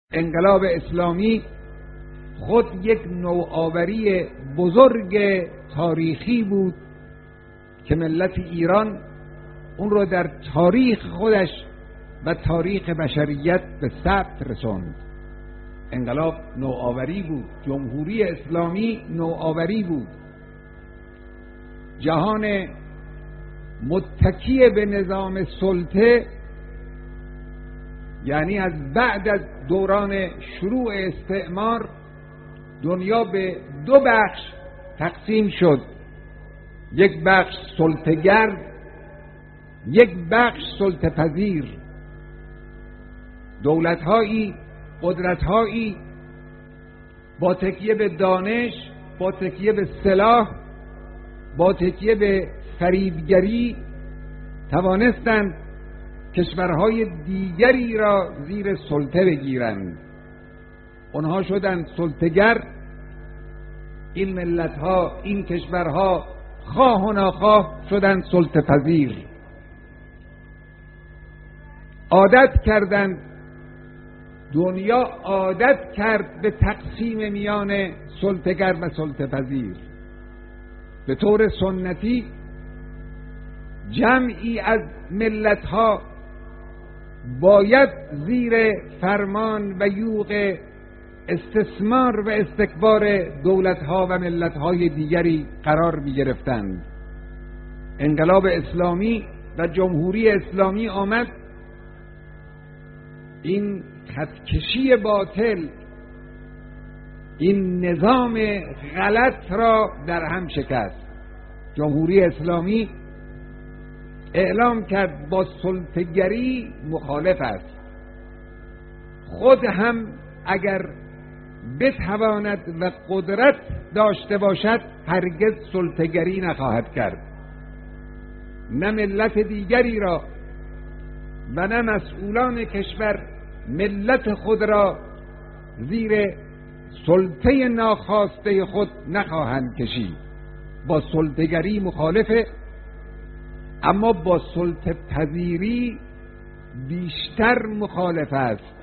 انقلاب اسلامی خود یک نوآوری بزرگ تاریخی بود که ملت ایران اون رو در تاریخ خودش و تاریخ بشریت به ثبت رساند. انقلاب نوآوری بود، جمهوری اسلامی نوآوری بود. جهان متکی به نظام سلطه، یعنی از بعد از دوران شروع استعمار، دنیا به دو بخش تقسیم شد. یک بخش سلطه‌گر، یک بخش سلطه پذیر. دولت‌هایی، قدرت‌هایی با تکیه به دانش، با تکیه به سلاح، با تکیه به فریبگری توانستند کشورهای دیگری را زیر سلطه بگیرند. اونها شدند سلطه‌گر. این ملت‌ها، این کشورها خواه و ناخواه شدند سلطه پذیر. عادت کردند، دنیا عادت کرد به تقسیم میان سلطه‌گر و سلطه پذیر. به طور سنتی جمعی از ملت‌ها باید زیر فرمان و یوغ استثمار و استکبار دولت‌ها و ملت‌های دیگری قرار می‌گرفتند. انقلاب اسلامی و جمهوری اسلامی آمد این خطکشی باطل، این نظام غلط را در هم شکست. جمهوری اسلامی اعلام کرد با سلطه‌گری مخالف است. خود هم اگر بتواند و قدرت داشته باشد هرگز سلطه‌گری نخواهد کرد. نه ملت دیگری را و نه مسئولان کشور ملت خود را زیر سلطه ناخواسته خود نخواهند کشید. با سلطه‌گری مخالفه، اما با سلطه پذیری بیشتر مخالف است.